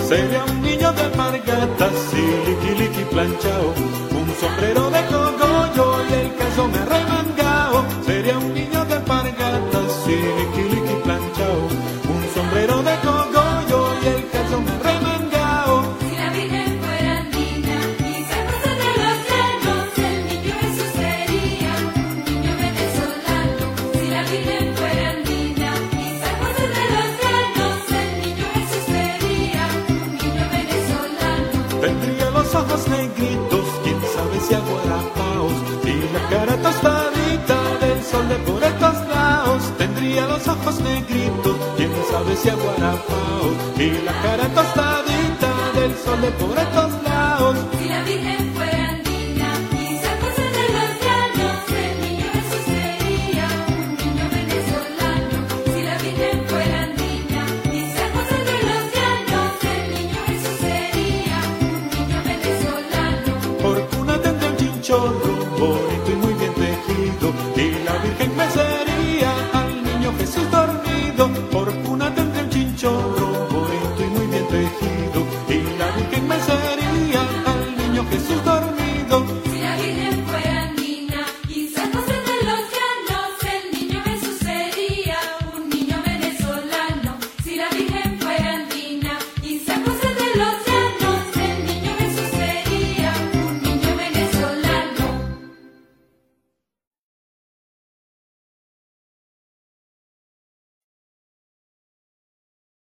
Sería un niño de alpargatas y liqui liqui planchao, un sombrero de cogollo y el calzón arremangao. Sería un niño de alpargatas y liqui liqui planchao, un sombrero de cogollo y el calzón arremangao. Si la Virgen fuera niña y San José de los Llanos, el niño Jesús sería un niño venezolano. Si la Virgen fuera niña y San José de los Llanos, el niño Jesús sería un niño venezolano. Tendría los ojos negritos, quién sabe si aguarapaos, y la cara tostadita del sol de por estos lados. Tendría los ojos negritos, quién sabe si aguarapaos, y la cara tostadita del sol de por estos lados. Si la Virgen fuera niña y San José de los Llanos, el niño Jesús sería un niño venezolano. Si la Virgen fuera niña y San José de los Llanos, el niño Jesús sería un niño venezolano. Por cuna tendría un chinchorro